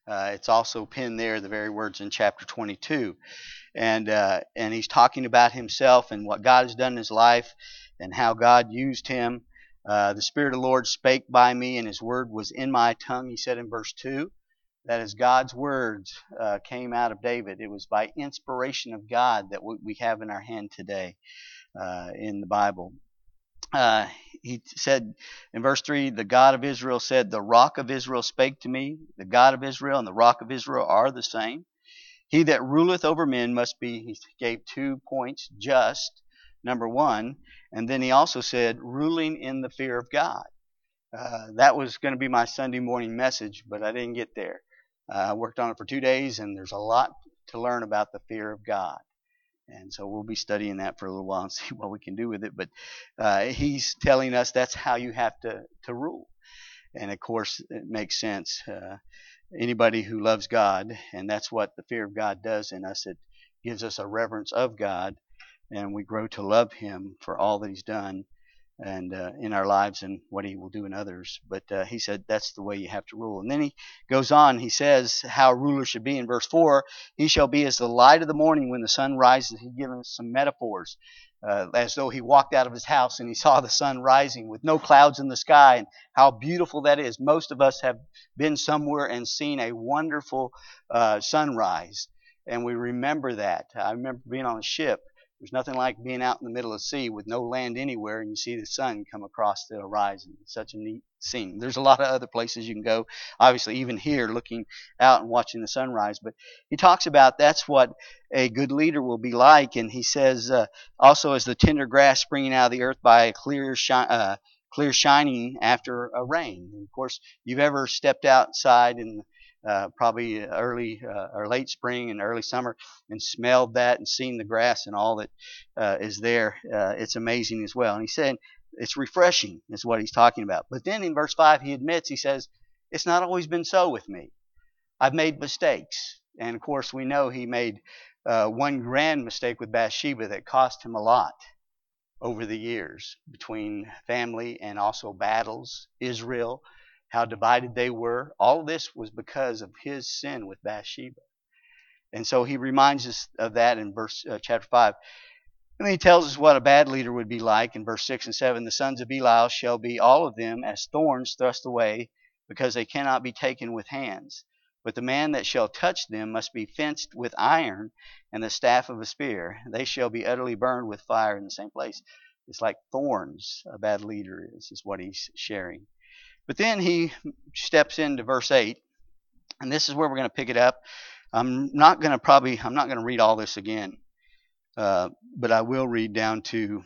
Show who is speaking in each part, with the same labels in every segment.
Speaker 1: It's also pinned there, the very words in chapter 22. And he's talking about himself and what God has done in his life and how God used him. The Spirit of the Lord spake by me, and his word was in my tongue, he said in verse 2. That is, God's words came out of David. It was by inspiration of God that we have in our hand today in the Bible. He said in verse 3, the God of Israel said, the rock of Israel spake to me. The God of Israel and the rock of Israel are the same. He that ruleth over men must be, he gave 2 points, just, number 1. And then he also said, ruling in the fear of God. That was going to be my Sunday morning message, but I didn't get there. I worked on it for 2 days, and there's a lot to learn about the fear of God. And so we'll be studying that for a little while and see what we can do with it. But he's telling us that's how you have to rule. And of course, it makes sense. Anybody who loves God, and that's what the fear of God does in us, it gives us a reverence of God, and we grow to love him for all that he's done and in our lives and what he will do in others. But he said that's the way you have to rule. And then he goes on, he says how a ruler should be in verse 4. He shall be as the light of the morning when the sun rises. He's given us some metaphors, as though he walked out of his house and he saw the sun rising with no clouds in the sky, and how beautiful that is. Most of us have been somewhere and seen a wonderful sunrise, and we remember that. I remember being on a ship. There's nothing like being out in the middle of the sea with no land anywhere, and you see the sun come across the horizon. It's such a neat scene. There's a lot of other places you can go, obviously, even here, looking out and watching the sunrise. But he talks about that's what a good leader will be like, and he says also as the tender grass springing out of the earth by a clear shining after a rain. And of course, you've ever stepped outside in probably early or late spring and early summer and smelled that and seen the grass and all that is there. It's amazing as well. And he said it's refreshing is what he's talking about. But then in verse 5 he admits, he says, it's not always been so with me. I've made mistakes. And of course we know he made one grand mistake with Bathsheba that cost him a lot over the years, between family and also battles, Israel, how divided they were. All of this was because of his sin with Bathsheba. And so he reminds us of that in chapter 5. And then he tells us what a bad leader would be like in verse 6 and 7. The sons of Belial shall be all of them as thorns thrust away, because they cannot be taken with hands. But the man that shall touch them must be fenced with iron and the staff of a spear. They shall be utterly burned with fire in the same place. It's like thorns, a bad leader is what he's sharing. But then he steps into verse 8, and this is where we're going to pick it up. I'm not going to read all this again, but I will read down to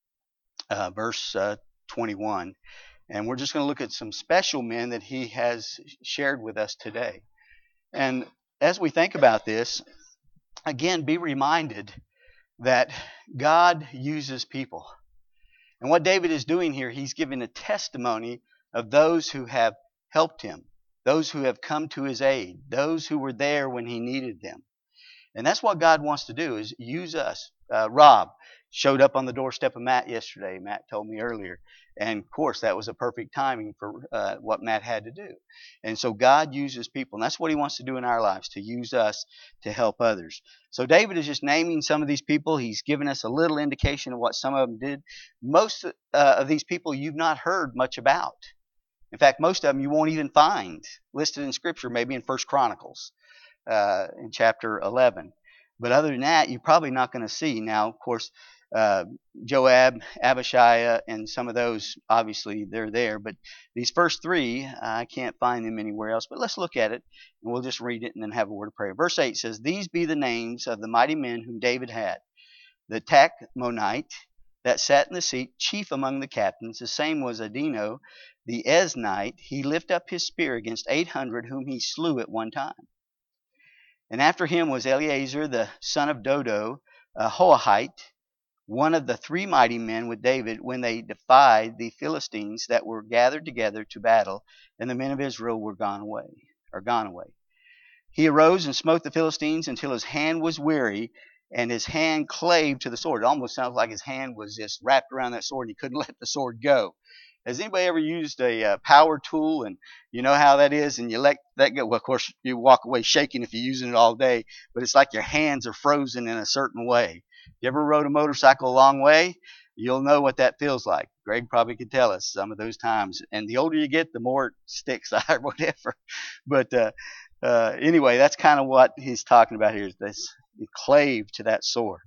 Speaker 1: verse 21. And we're just going to look at some special men that he has shared with us today. And as we think about this, again, be reminded that God uses people. And what David is doing here, he's giving a testimony of those who have helped him, those who have come to his aid, those who were there when he needed them. And that's what God wants to do, is use us. Rob showed up on the doorstep of Matt yesterday. Matt told me earlier. And of course, that was a perfect timing for what Matt had to do. And so God uses people. And that's what he wants to do in our lives, to use us to help others. So David is just naming some of these people. He's given us a little indication of what some of them did. Most of these people you've not heard much about. In fact, most of them you won't even find listed in Scripture, maybe in 1 Chronicles in chapter 11. But other than that, you're probably not going to see. Now, of course, Joab, Abishai, and some of those, obviously, they're there. But these first 3, I can't find them anywhere else. But let's look at it, and we'll just read it and then have a word of prayer. Verse 8 says, these be the names of the mighty men whom David had. The Tachmonite that sat in the seat, chief among the captains. The same was Adino, the Eznite. He lifted up his spear against 800, whom he slew at one time. And after him was Eleazar, the son of Dodo, a Hoahite, one of the 3 mighty men with David when they defied the Philistines that were gathered together to battle, and the men of Israel were gone away. He arose and smote the Philistines until his hand was weary, and his hand clave to the sword. It almost sounds like his hand was just wrapped around that sword, and he couldn't let the sword go. Has anybody ever used a power tool, and you know how that is, and you let that go? Well, of course, you walk away shaking if you're using it all day, but it's like your hands are frozen in a certain way. You ever rode a motorcycle a long way? You'll know what that feels like. Greg probably could tell us some of those times. And the older you get, the more it sticks or whatever. But anyway, that's kind of what he's talking about here. Is this he clave to that sword.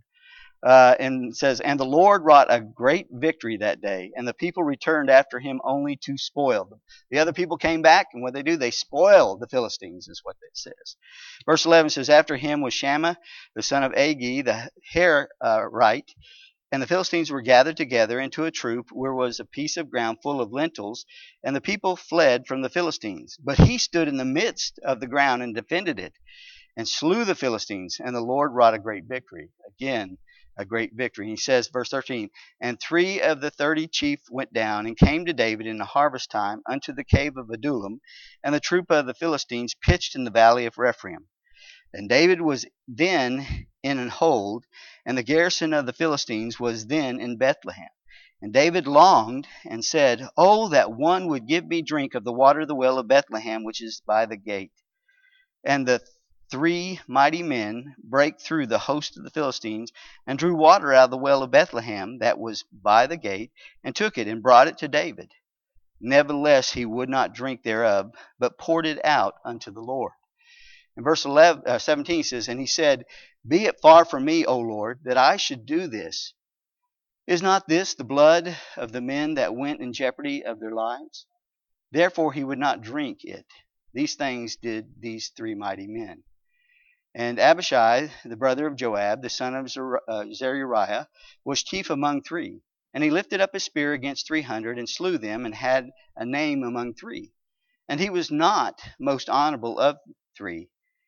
Speaker 1: And it says, and the Lord wrought a great victory that day, and the people returned after him only to spoil them. The other people came back, and what they do, they spoil the Philistines, is what it says. Verse 11 says, after him was Shammah, the son of Agi, the Harite, and the Philistines were gathered together into a troop where was a piece of ground full of lentils, and the people fled from the Philistines. But he stood in the midst of the ground and defended it, and slew the Philistines, and the Lord wrought a great victory. Again, a great victory. He says, verse 13, and 3 of the 30 chiefs went down and came to David in the harvest time unto the cave of Adullam, and the troop of the Philistines pitched in the valley of Rephaim. And David was then in an hold, and the garrison of the Philistines was then in Bethlehem. And David longed and said, oh, that one would give me drink of the water of the well of Bethlehem, which is by the gate. And the 3 mighty men brake through the host of the Philistines, and drew water out of the well of Bethlehem that was by the gate, and took it, and brought it to David. Nevertheless he would not drink thereof, but poured it out unto the Lord. And verse 17 says, and he said, be it far from me, O Lord, that I should do this. Is not this the blood of the men that went in jeopardy of their lives? Therefore he would not drink it. These things did these 3 mighty men. And Abishai, the brother of Joab, the son of Zeruiah, was chief among 3. And he lifted up his spear against 300, and slew them, and had a name among 3. And he was not most honorable of 3.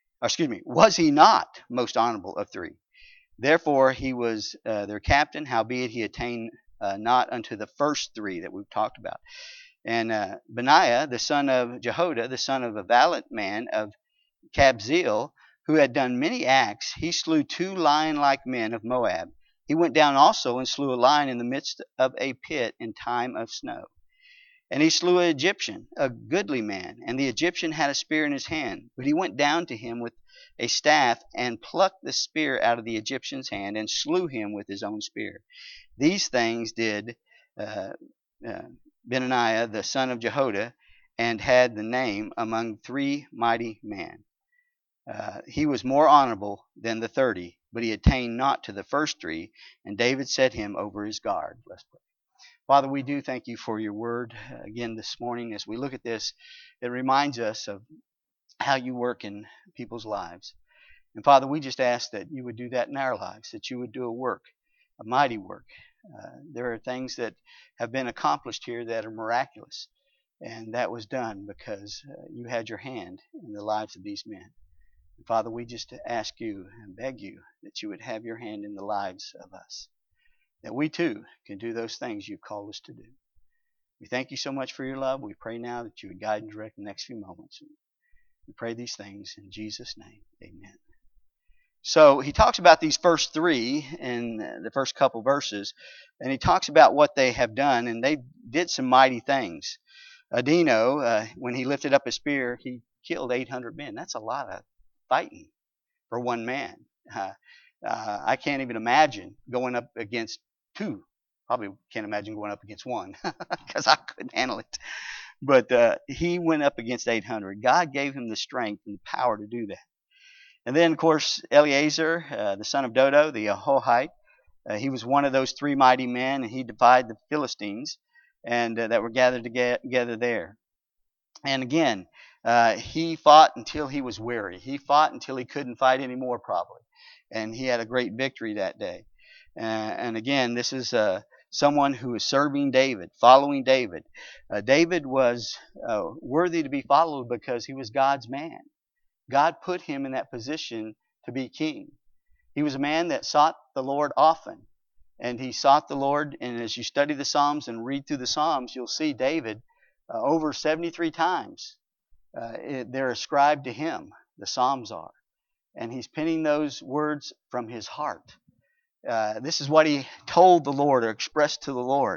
Speaker 1: Was he not most honorable of 3? Therefore he was their captain, howbeit he attained not unto the first 3 that we've talked about. And Benaiah, the son of Jehoiada, the son of a valiant man of Kabzeel, who had done many acts, he slew 2 lion-like men of Moab. He went down also and slew a lion in the midst of a pit in time of snow. And he slew an Egyptian, a goodly man, and the Egyptian had a spear in his hand. But he went down to him with a staff, and plucked the spear out of the Egyptian's hand, and slew him with his own spear. These things did Benaiah, the son of Jehoiada, and had the name among 3 mighty men. He was more honorable than the 30, but he attained not to the first 3, and David set him over his guard. Let's pray. Father, we do thank you for your word again this morning. As we look at this, it reminds us of how you work in people's lives. And Father, we just ask that you would do that in our lives, that you would do a work, a mighty work. There are things that have been accomplished here that are miraculous, and that was done because you had your hand in the lives of these men. And Father, we just ask you and beg you that you would have your hand in the lives of us, that we too can do those things you've called us to do. We thank you so much for your love. We pray now that you would guide and direct the next few moments. We pray these things in Jesus' name. Amen. So he talks about these first 3 in the first couple verses, and he talks about what they have done, and they did some mighty things. Adino, when he lifted up his spear, he killed 800 men. That's a lot of fighting for one man. I can't even imagine going up against 2. Probably can't imagine going up against 1 because I couldn't handle it. But he went up against 800. God gave him the strength and the power to do that. And then, of course, Eleazar, the son of Dodo, the Ahohite, he was one of those 3 mighty men, and he defied the Philistines and that were gathered together there. And again, he fought until he was weary. He fought until he couldn't fight anymore, probably. And he had a great victory that day. And again, this is someone who is serving David, following David. David was worthy to be followed because he was God's man. God put him in that position to be king. He was a man that sought the Lord often. And he sought the Lord, and as you study the Psalms and read through the Psalms, you'll see David over 73 times. They're ascribed to him, the Psalms are. And he's penning those words from his heart. This is what he told the Lord or expressed to the Lord.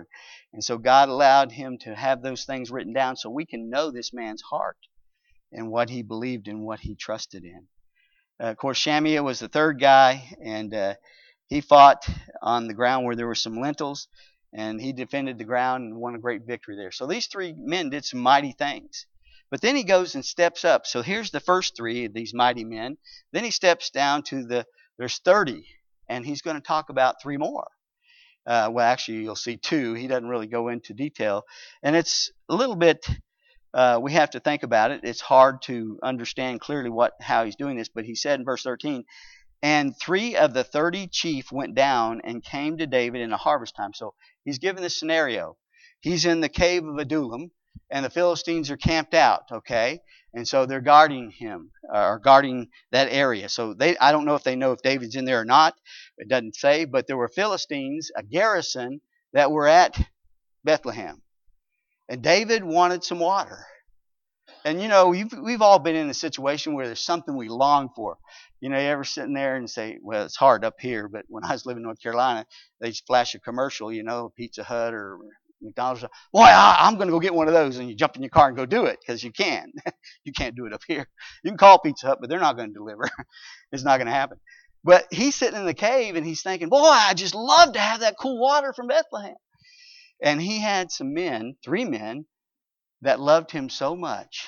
Speaker 1: And so God allowed him to have those things written down so we can know this man's heart and what he believed and what he trusted in. Of course, Shamiah was the third guy, and he fought on the ground where there were some lentils, and he defended the ground and won a great victory there. So these three men did some mighty things. But then he goes and steps up. So here's the first three of these mighty men. Then he steps down to there's 30, and he's going to talk about three more. Well, actually, you'll see two. He doesn't really go into detail. And it's a little bit, we have to think about it. It's hard to understand clearly how he's doing this. But he said in verse 13, and 3 of the 30 chief went down and came to David in the harvest time. So he's given this scenario. He's in the cave of Adullam, and the Philistines are camped out, okay? And so they're guarding him, or guarding that area. So I don't know if they know if David's in there or not. It doesn't say, but there were Philistines, a garrison, that were at Bethlehem. And David wanted some water. And we've all been in a situation where there's something we long for. You ever sitting there and say, well, it's hard up here, but when I was living in North Carolina, they just flash a commercial, Pizza Hut or McDonald's. Boy, I'm going to go get one of those, and you jump in your car and go do it because you can. You can't do it up here. You can call Pizza Hut, but they're not going to deliver. It's not going to happen. But he's sitting in the cave, and he's thinking, boy, I just love to have that cool water from Bethlehem. And he had some men, 3 men, that loved him so much,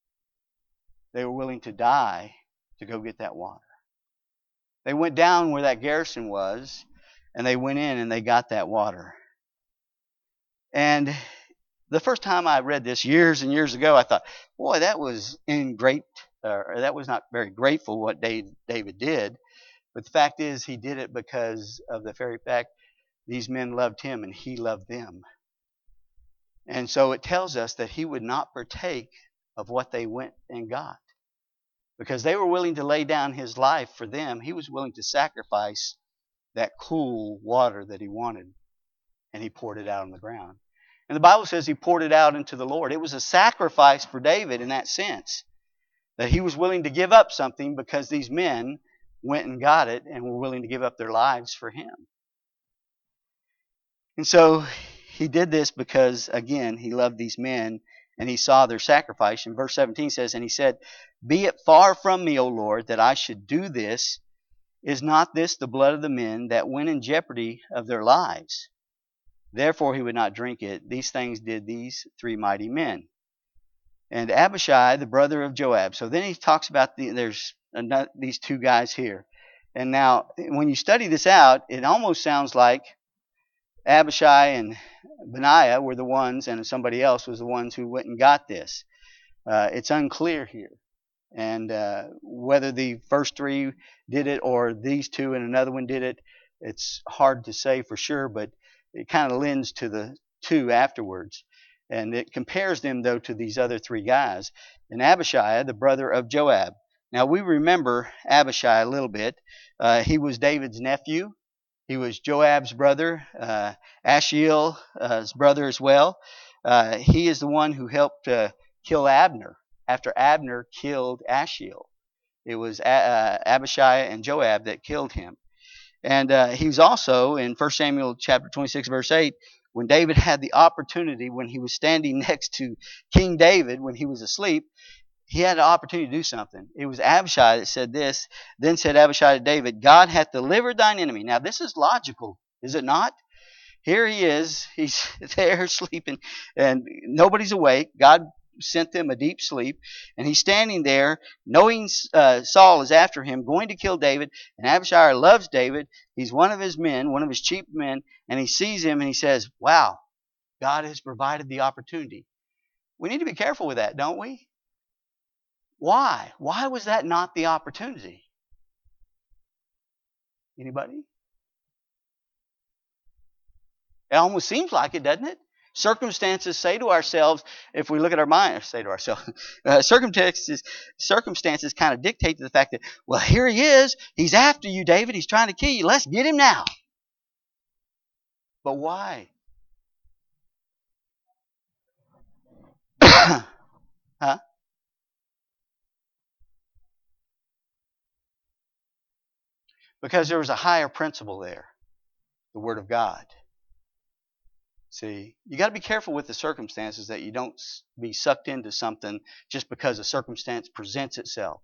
Speaker 1: they were willing to die to go get that water. They went down where that garrison was, and they went in and they got that water. And the first time I read this years and years ago, I thought, boy, that was that was not very grateful what David did. But the fact is, he did it because of the very fact these men loved him and he loved them. And so it tells us that he would not partake of what they went and got. Because they were willing to lay down his life for them, he was willing to sacrifice that cool water that he wanted. And he poured it out on the ground. And the Bible says he poured it out into the Lord. It was a sacrifice for David in that sense. That he was willing to give up something because these men went and got it and were willing to give up their lives for him. And so he did this because, again, he loved these men and he saw their sacrifice. And verse 17 says, and he said, be it far from me, O Lord, that I should do this. Is not this the blood of the men that went in jeopardy of their lives? Therefore he would not drink it. These things did these 3 mighty men. And Abishai, the brother of Joab. So then he talks about there's these 2 guys here. And now, when you study this out, it almost sounds like Abishai and Benaiah were the ones, and somebody else was the ones who went and got this. It's unclear here. And whether the first 3 did it or these 2 and another one did it, it's hard to say for sure, but it kind of lends to the 2 afterwards. And it compares them, though, to these other 3 guys. And Abishai, the brother of Joab. Now, we remember Abishai a little bit. He was David's nephew. He was Joab's brother, Ashiel's brother as well. He is the one who helped kill Abner after Abner killed Ashiel. It was Abishai and Joab that killed him. And he was also, in 1 Samuel chapter 26, verse 8, when David had the opportunity, when he was standing next to King David, when he was asleep, he had an opportunity to do something. It was Abishai that said this. Then said Abishai to David, God hath delivered thine enemy. Now this is logical, is it not? Here he is. He's there sleeping, and nobody's awake. God sent them a deep sleep, and he's standing there knowing Saul is after him, going to kill David, and Abishai loves David. He's one of his men, one of his chief men, and he sees him and he says, wow, God has provided the opportunity. We need to be careful with that, don't we? Why? Why was that not the opportunity? Anybody? It almost seems like it, doesn't it? Circumstances say to ourselves, if we look at our mind, circumstances kind of dictate to the fact that, well, here he is. He's after you, David. He's trying to kill you. Let's get him now. But why? Huh? Because there was a higher principle there, the Word of God. See, you got to be careful with the circumstances that you don't be sucked into something just because a circumstance presents itself.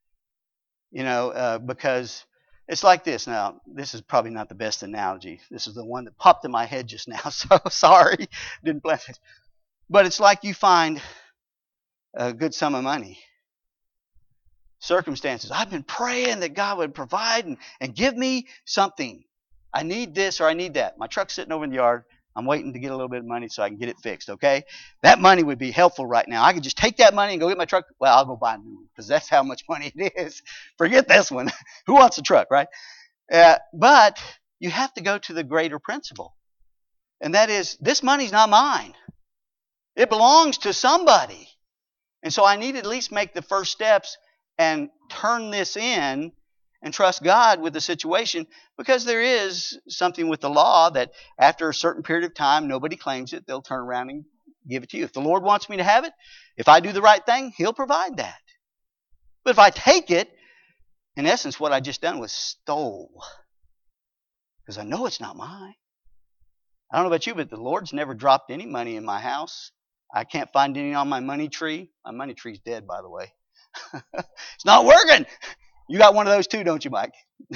Speaker 1: Because it's like this. Now, this is probably not the best analogy. This is the one that popped in my head just now, so sorry. Didn't plan it. But it's like you find a good sum of money. Circumstances. I've been praying that God would provide and give me something. I need this or I need that. My truck's sitting over in the yard. I'm waiting to get a little bit of money so I can get it fixed, okay? That money would be helpful right now. I could just take that money and go get my truck. Well, I'll go buy a new one because that's how much money it is. Forget this one. Who wants a truck, right? But you have to go to the greater principle. And that is, this money's not mine. It belongs to somebody. And so I need to at least make the first steps and turn this in and trust God with the situation, because there is something with the law that after a certain period of time, nobody claims it, they'll turn around and give it to you. If the Lord wants me to have it, if I do the right thing, He'll provide that. But if I take it, in essence, what I just done was stole, because I know it's not mine. I don't know about you, but the Lord's never dropped any money in my house. I can't find any on my money tree. My money tree's dead, by the way. It's not working. You got one of those too, don't you, Mike?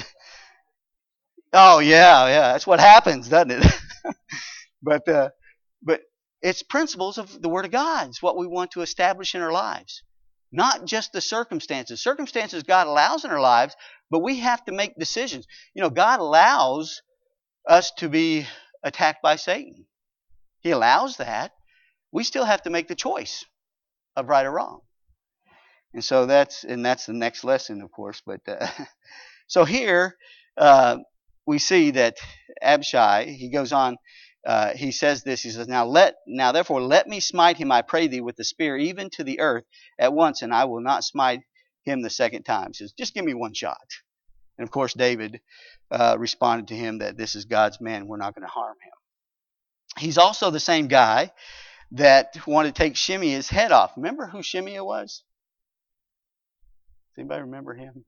Speaker 1: Oh, yeah. That's what happens, doesn't it? But it's principles of the Word of God. It's what we want to establish in our lives. Not just the circumstances. Circumstances God allows in our lives, but we have to make decisions. God allows us to be attacked by Satan. He allows that. We still have to make the choice of right or wrong. And so that's the next lesson, of course. But so here we see that Abishai, he goes on, he says this. He says, "Now therefore let me smite him, I pray thee, with the spear, even to the earth at once, and I will not smite him the second time." He says, "Just give me one shot." And of course, David responded to him that this is God's man. We're not going to harm him. He's also the same guy that wanted to take Shimeah's head off. Remember who Shimeah was? Does anybody remember him?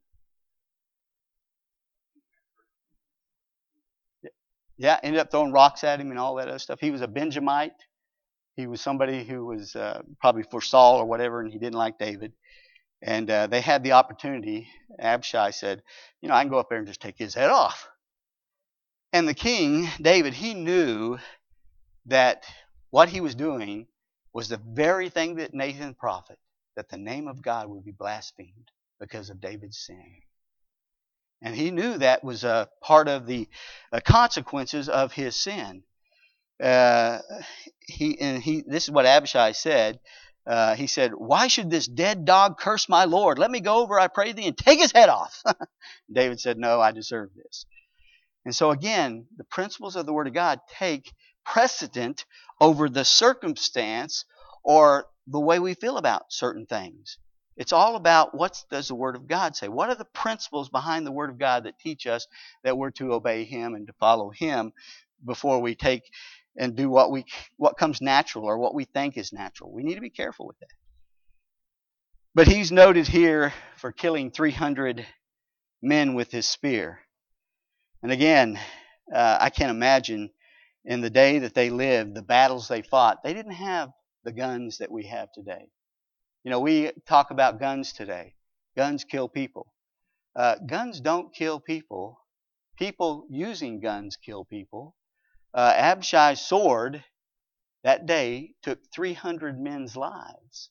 Speaker 1: Yeah, ended up throwing rocks at him and all that other stuff. He was a Benjamite. He was somebody who was probably for Saul or whatever, and he didn't like David. And they had the opportunity. Abishai said, I can go up there and just take his head off. And the king, David, he knew that what he was doing was the very thing that Nathan the prophet, that the name of God would be blasphemed because of David's sin. And he knew that was a part of the consequences of his sin. This is what Abishai said. He said, "Why should this dead dog curse my Lord? Let me go over, I pray thee, and take his head off." David said, "No, I deserve this." And so again, the principles of the Word of God take precedent over the circumstance or the way we feel about certain things. It's all about what does the Word of God say? What are the principles behind the Word of God that teach us that we're to obey Him and to follow Him before we take and do what comes natural or what we think is natural? We need to be careful with that. But he's noted here for killing 300 men with his spear. And again, I can't imagine in the day that they lived, the battles they fought, they didn't have the guns that we have today. We talk about guns today. Guns kill people. Guns don't kill people. People using guns kill people. Abishai's sword that day took 300 men's lives.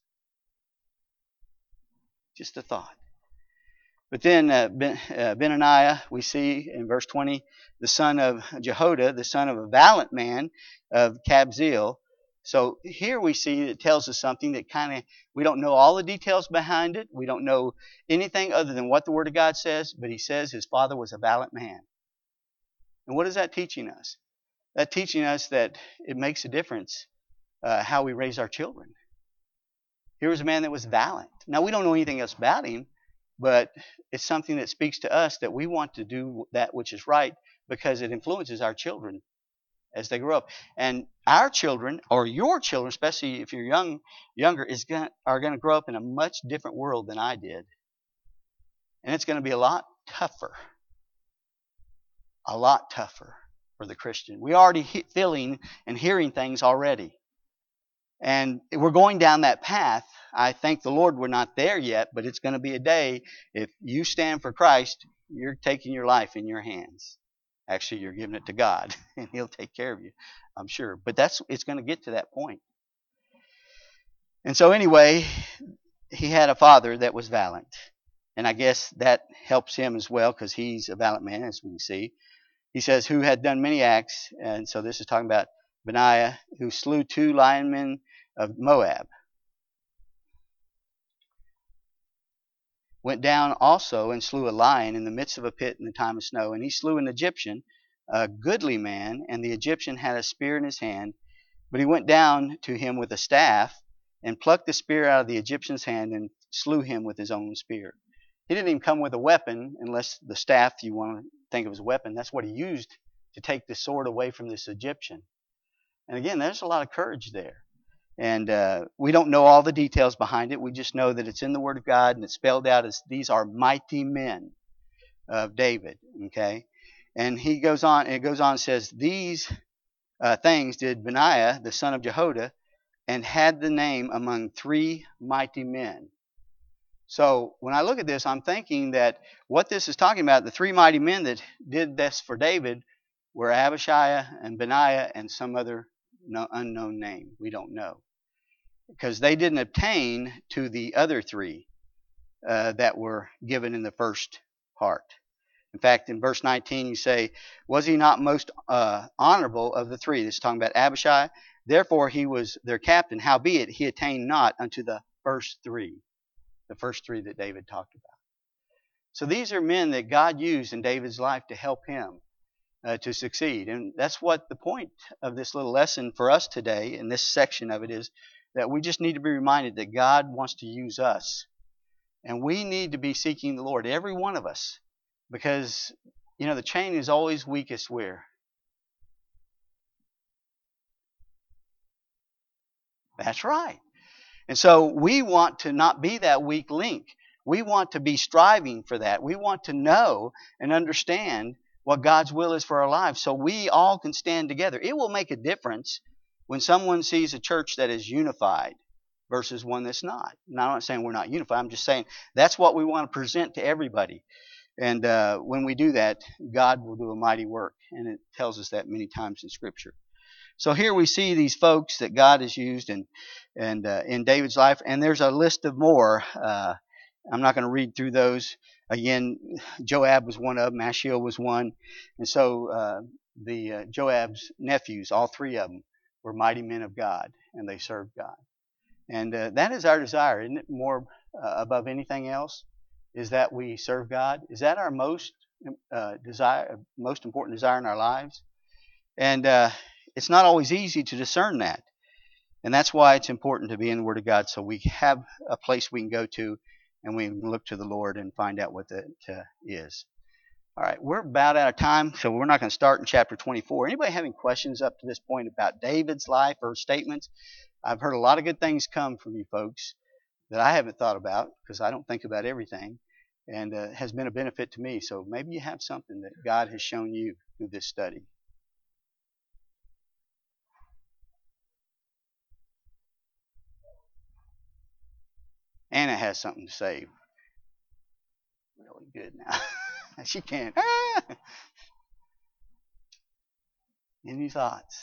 Speaker 1: Just a thought. But then Benaniah, we see in verse 20, the son of Jehoiada, the son of a valiant man of Kabzeel. So here we see it tells us something that we don't know all the details behind it. We don't know anything other than what the Word of God says, but he says his father was a valiant man. And what is that teaching us? That's teaching us that it makes a difference how we raise our children. Here was a man that was valiant. Now, we don't know anything else about him, but it's something that speaks to us that we want to do that which is right because it influences our children as they grow up. And our children, or your children, especially if you're younger, are going to grow up in a much different world than I did. And it's going to be a lot tougher. A lot tougher. for the Christian. We're already feeling and hearing things already. And we're going down that path. I thank the Lord we're not there yet, but it's going to be a day, if you stand for Christ, you're taking your life in your hands. Actually, you're giving it to God, and He'll take care of you, I'm sure. But it's going to get to that point. And so anyway, he had a father that was valiant. And I guess that helps him as well, because he's a valiant man, as we can see. He says, who had done many acts. And so this is talking about Benaiah, who slew 2 linemen of Moab. Went down also and slew a lion in the midst of a pit in the time of snow. And he slew an Egyptian, a goodly man, and the Egyptian had a spear in his hand. But he went down to him with a staff and plucked the spear out of the Egyptian's hand and slew him with his own spear. He didn't even come with a weapon, unless the staff you want to think of as a weapon. That's what he used to take the sword away from this Egyptian. And again, there's a lot of courage there. And we don't know all the details behind it. We just know that it's in the Word of God, and it's spelled out as these are mighty men of David. Okay, and it goes on and says, these things did Benaiah, the son of Jehoiada, and had the name among 3 mighty men. So when I look at this, I'm thinking that what this is talking about, the 3 mighty men that did this for David, were Abishai and Benaiah and some other unknown name. We don't know. Because they didn't obtain to the other 3 that were given in the first part. In fact, in verse 19 you say, was he not most honorable of the 3? This is talking about Abishai. Therefore he was their captain. Howbeit he attained not unto the first 3. The first 3 that David talked about. So these are men that God used in David's life to help him to succeed. And that's what the point of this little lesson for us today, in this section of it, is that we just need to be reminded that God wants to use us. And we need to be seeking the Lord, every one of us. Because, the chain is always weakest where? That's right. And so we want to not be that weak link. We want to be striving for that. We want to know and understand what God's will is for our lives, so we all can stand together. It will make a difference when someone sees a church that is unified versus one that's not. Now, I'm not saying we're not unified. I'm just saying that's what we want to present to everybody. And when we do that, God will do a mighty work. And it tells us that many times in Scripture. So here we see these folks that God has used in David's life. And there's a list of more. I'm not going to read through those. Again, Joab was one of them. Ashiel was one. And so Joab's nephews, all 3 of them, were mighty men of God. And they served God. And that is our desire, isn't it? More above anything else, is that we serve God. Is that our most important desire in our lives? And it's not always easy to discern that. And that's why it's important to be in the Word of God, so we have a place we can go to and we can look to the Lord and find out what that is. All right, we're about out of time, so we're not going to start in chapter 24. Anybody having questions up to this point about David's life or statements? I've heard a lot of good things come from you folks that I haven't thought about, because I don't think about everything, and has been a benefit to me. So maybe you have something that God has shown you through this study. Anna has something to say. Really good now. She can. Any thoughts?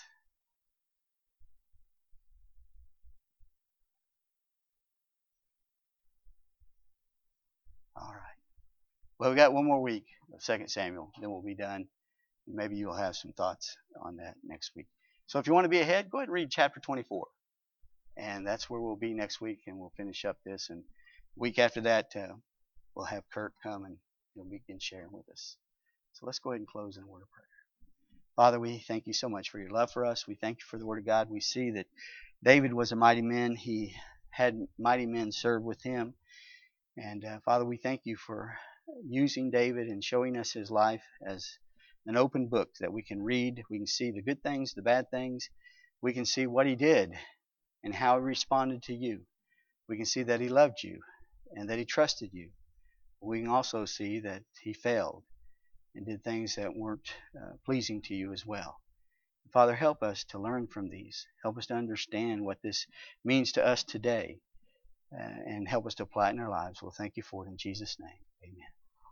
Speaker 1: All right. Well, we got one more week of 2 Samuel. Then we'll be done. Maybe you'll have some thoughts on that next week. So if you want to be ahead, go ahead and read chapter 24. And that's where we'll be next week, and we'll finish up this. And week after that, we'll have Kurt come and he'll begin sharing with us. So let's go ahead and close in a word of prayer. Father, we thank you so much for your love for us. We thank you for the Word of God. We see that David was a mighty man. He had mighty men serve with him. And Father, we thank you for using David and showing us his life as an open book that we can read. We can see the good things, the bad things. We can see what he did and how he responded to you. We can see that he loved you and that he trusted you. We can also see that he failed and did things that weren't pleasing to you as well. Father, help us to learn from these. Help us to understand what this means to us today, and help us to apply it in our lives. We'll thank you for it in Jesus' name. Amen.